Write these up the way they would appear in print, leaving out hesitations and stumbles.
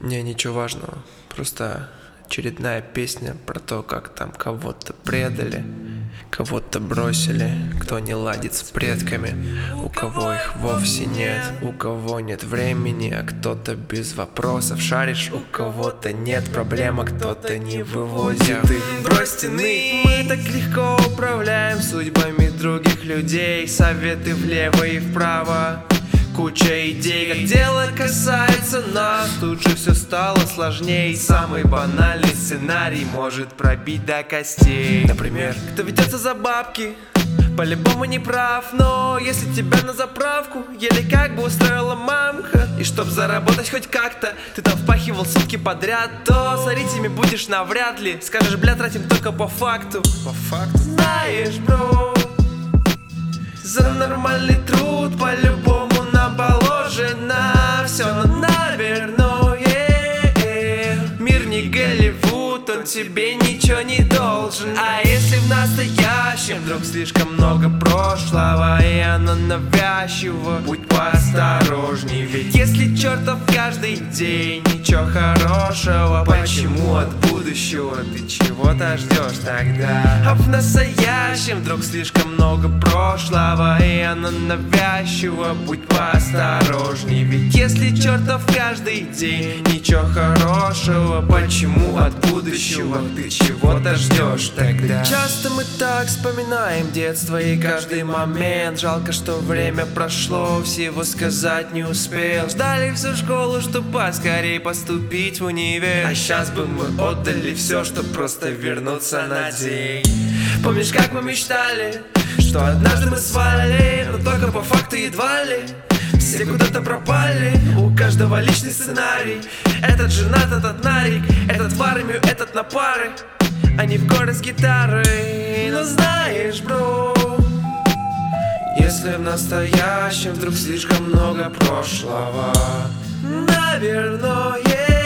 Не, ничего важного. Просто очередная песня про то, как там кого-то предали, кого-то бросили, кто не ладит с предками, у кого их вовсе нет, у кого нет времени, а кто-то без вопросов шаришь, у кого-то нет проблем, а кто-то не вывозит их. Брось стены, мы так легко управляем судьбами других людей, советы влево и вправо. Куча идей, как дело касается нас, тут же все стало сложнее. Самый банальный сценарий может пробить до костей. Например, кто ведется за бабки, по-любому не прав, но если тебя на заправку еле как бы устроила мамка, и чтоб заработать хоть как-то, ты там впахивал сутки подряд, то с аритмиями будешь навряд ли. Скажешь, бля, тратим только по факту. По факту? Знаешь, бро, за нормальный труд по-любому нам положено все, но, наверное, мир не Голливуд, он тебе ничего не должен. А если в настоящем вдруг слишком много прошлого, и оно навязчиво, будь поосторожней. Ведь если чертов каждый день ничего хорошего, почему от будущего ты чего-то ждешь тогда? А в настоящем вдруг слишком много прошлого, и оно навязчиво, будь поосторожней. Ведь если чертов каждый день ничего хорошего, почему от будущего ты чего-то ждешь тогда? Часто мы так вспоминаем детство и каждый момент. Жалко, что время прошло, всего сказать не успел. Ждали всю школу, чтоб поскорей поступить в универ, а сейчас бы мы отдали все, чтоб просто вернуться на день. Помнишь, как мы мечтали, что однажды мы свалили, но только по факту едва ли. Все куда-то пропали, у каждого личный сценарий. Этот женат, этот нарик, этот в армию, этот на пары, они в горы с гитарой. Но знаешь, бро, если в настоящем вдруг слишком много прошлого, наверное,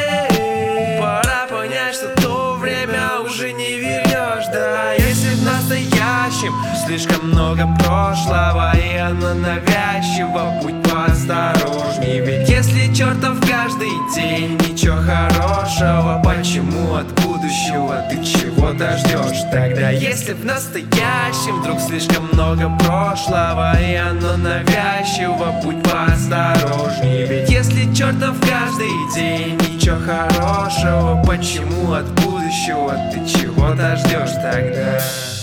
пора понять, что то время уже не вернешь. Да, если в настоящем слишком много прошлого, и оно навязчиво, будь поосторожней. Ведь если чертов каждый день ничего хорошего, почему от будущего ты чего-то ждешь тогда? Если в настоящем вдруг слишком много прошлого, и оно навязчиво, будь поосторожней. Ведь если чертов каждый день ничего хорошего, почему от будущего ты чего-то ждешь тогда?